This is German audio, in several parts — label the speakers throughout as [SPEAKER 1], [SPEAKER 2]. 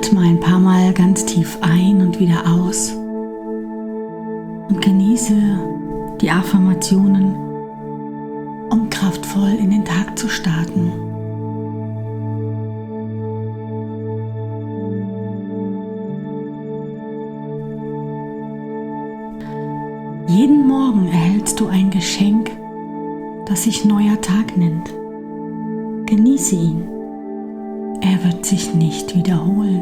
[SPEAKER 1] Atme ein paar Mal ganz tief ein und wieder aus und genieße die Affirmationen, um kraftvoll in den Tag zu starten. Jeden Morgen erhältst du ein Geschenk, das sich neuer Tag nennt. Genieße ihn. Er wird sich nicht wiederholen.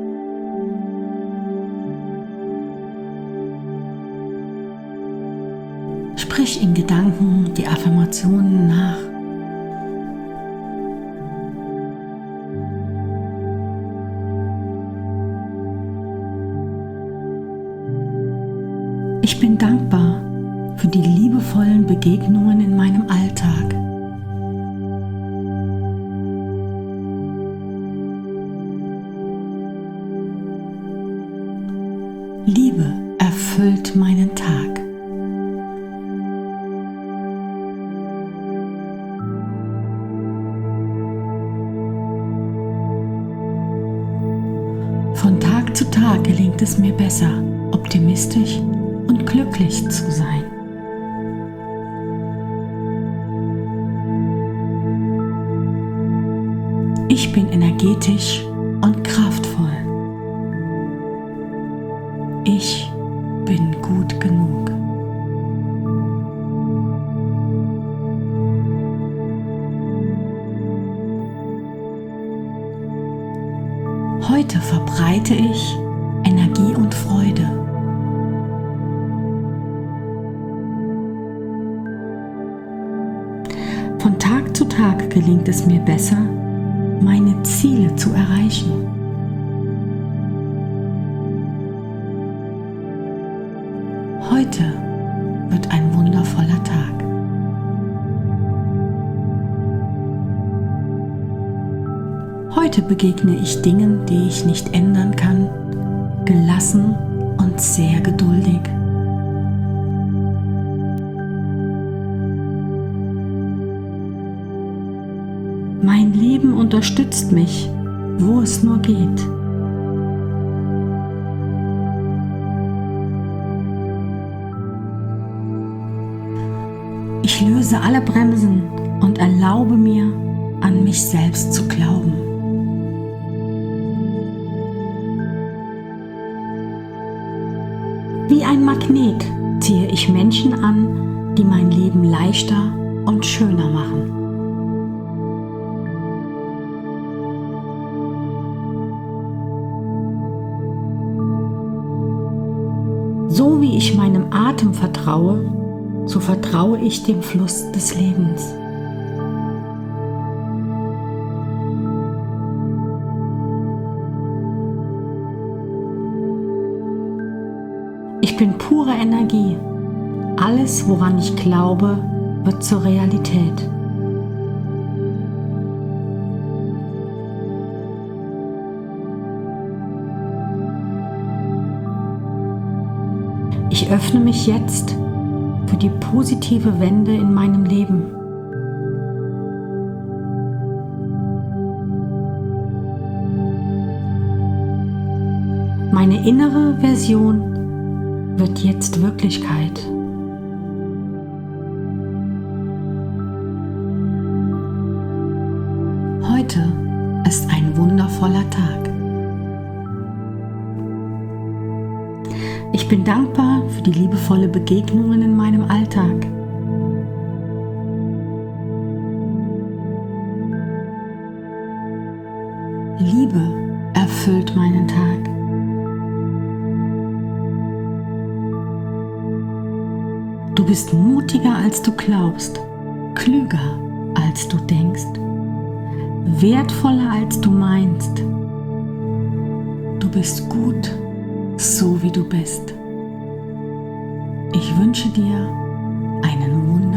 [SPEAKER 1] Sprich in Gedanken die Affirmationen nach. Ich bin dankbar für die liebevollen Begegnungen in meinem Alltag. Liebe erfüllt meinen Tag. Von Tag zu Tag gelingt es mir besser, optimistisch und glücklich zu sein. Ich bin energetisch und kraftvoll. Ich bin gut genug. Heute verbreite ich Energie und Freude. Von Tag zu Tag gelingt es mir besser, meine Ziele zu erreichen. Heute wird ein wundervoller Tag. Heute begegne ich Dingen, die ich nicht ändern kann, gelassen und sehr geduldig. Mein Leben unterstützt mich, wo es nur geht. Ich löse alle Bremsen und erlaube mir, an mich selbst zu glauben. Wie ein Magnet ziehe ich Menschen an, die mein Leben leichter und schöner machen. So wie ich meinem Atem vertraue, so vertraue ich dem Fluss des Lebens. Ich bin pure Energie. Alles, woran ich glaube, wird zur Realität. Ich öffne mich jetzt für die positive Wende in meinem Leben. Meine innere Version wird jetzt Wirklichkeit. Heute ist ein wundervoller Tag. Ich bin dankbar für die liebevolle Begegnungen in meinem Alltag. Liebe erfüllt meinen Tag. Du bist mutiger, als du glaubst, klüger, als du denkst, wertvoller, als du meinst. Du bist gut, so wie du bist. Ich wünsche dir einen wundervollen